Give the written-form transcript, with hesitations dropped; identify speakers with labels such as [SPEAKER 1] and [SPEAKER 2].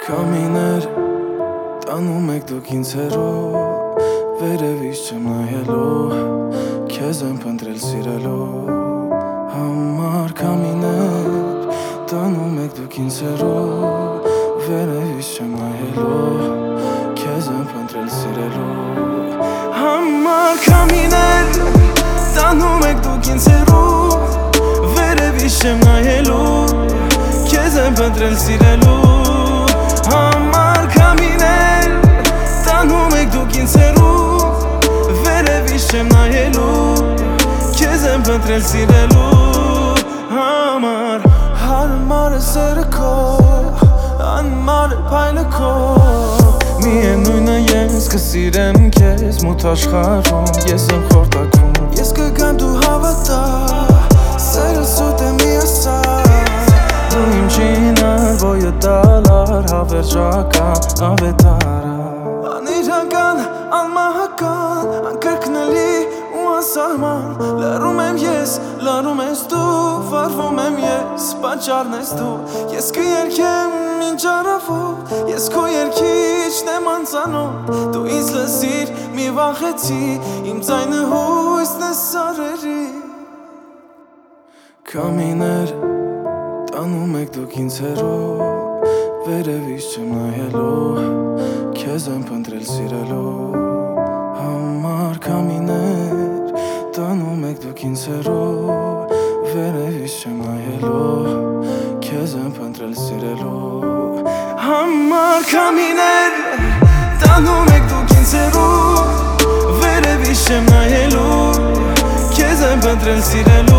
[SPEAKER 1] Քամիներ տանում եք դուք ինձ հեռու, վերևից չեմ նայելու, քեզ եմ փնտրել սիրելու համար։ Քամիներ տանում եք դուք ինձ հեռու, վերևից չեմ նայելու, քեզ եմ փնտրել սիրելու համար։ Քամիներ տանում եք դուք ինձ հեռու, վերևից չեմ նայելու, քեզ եմ փնտրել սիրելու համար։ Քամիներ տանում եք դուք ինձ հեռու, վերևից չեմ նայելու, քեզ եմ փնտրել սիրելու համար։ Հարմար է սերը քո, անմար է փայլը քո, միևնույն է ես կսիրեմ քեզ մութ աշխարհում, ես եմ խորտակվում, ես կգամ դու հավատա, սերը սուտ է միասար, դու իմ չինար ոյը դալար, հավերժական ավետարա, անիրական, անմահական, անկրկնելի ու անսահման, լռում եմ ես, լռում ես դու, վարվում եմ ես, պատճառն ես դու, ես կերքեմ մինչ առավոտ, ես քո երգիչն եմ անծանոթ, դու ինձ լսիր, մի վախեցի, իմ ձայնը հույսն է սարերի։ Քամիներ տանում եք դուք ինձ հեռու, վերևից չեմ նայելու, քեզ եմ փնտրել սիրելու համար։ Քամիներ տանում եք դուք ինձ հեռու, վերևից չեմ նայելու, քեզ եմ փնտրել սիրելու համար։ Քամիներ տանում եք դուք ինձ հեռու, վերևից չեմ նայելու, քեզ եմ փնտրել սիրելու